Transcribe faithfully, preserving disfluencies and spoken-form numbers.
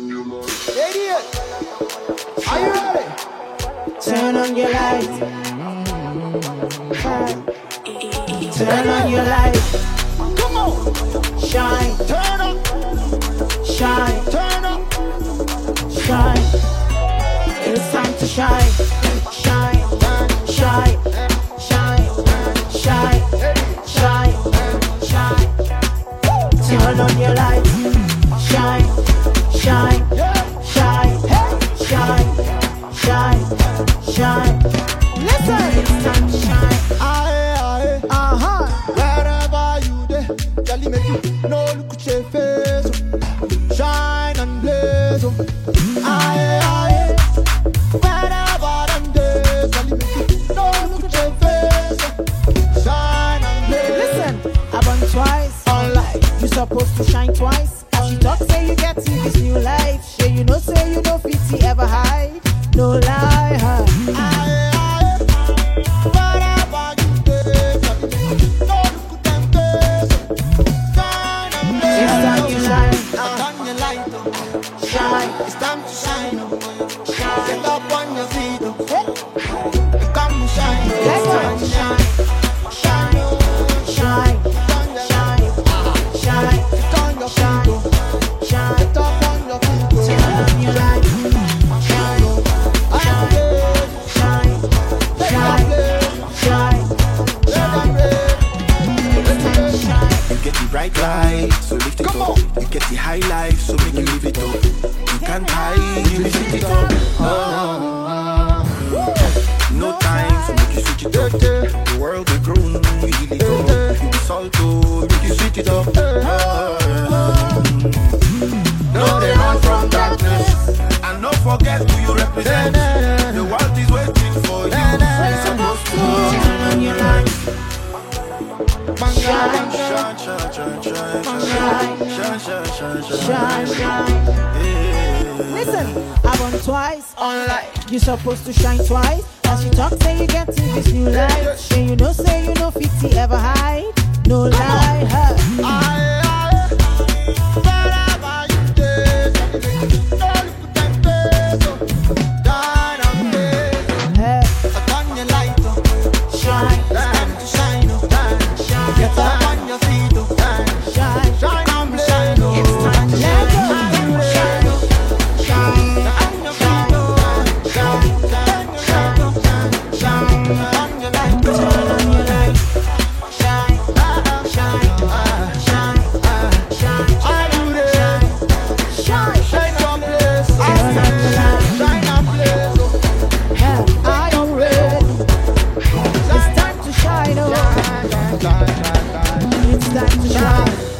Idiot, are you ready? Turn on your light. Turn on your light. Come on, Shine, turn up, shine, turn up. shine. It's time to shine. Shine, shine, shine, shine, shine, shine. Turn on your light. Shine, shine, shine, shine, shine, shine. Listen, it's time to shine. Aye, aye, Uh-huh. wherever you there, Jolly make you no look at your face. Oh. Shine and blaze. Oh. Aye, aye, wherever them there, Jolly make you no look at your face. Oh. Shine and blaze. Listen, I born twice. Unlike You supposed to shine twice. As she talk, say you get in this new life. Yeah, you know, say you know fifty ever hide. No lie, huh? aye, aye, wherever you there, Jolly make you no look at them face. Oh. Shine and blaze. It's time to shine, Turn your light up. shine, It's time to shine up. shine. Get up on your feet up. Come and shine up. Let's go. Shine, shine, Shine, turn your shine, shine, turn your feet up. shine. Get up on your feet up. Turn on your light. Shine, I'm ready. shine, shine, shine, Let them ready. It's time to shine. You get the bright light, so lift it Come up. on. You get the high life, so make you live it up. You can't hide, you lift it up. Oh. No time, so make you switch it up. The world will grown, you heal it up. You be salt, oh, make you switch it up. Oh. No, they run from darkness, and don't forget who you represent. The world is waiting for you. You're supposed to Turn on your light. Shine, Shine, shine, shine, shine, shine, shine, shine, shine, shine, shine. shine, shine. Yeah. Listen, I born twice. unlike You supposed to shine twice. As you talk, say you get in this new life. Say you know, say you know fifty ever hide. No lie, huh? aye, aye, wherever you there, Jolly make you no look at them face. Oh. Shine and blaze. Hey, Turn your light up. shine, It's time to shine up. shine, Get up on your feet up. shine. Shine and blaze. Oh. It's time to Let shine. go. Shine up. Shine, On your feet up. Shine, shine, shine up. Shine on your light up. turn on your light. Shine, shine, shine, shine, Are you there? shine. Shine your place. Turn on your light. Shine and blaze. Oh. Hey, are you ready? It's time to shine, oh. Shine, shine, shine, shine. It's time to shine.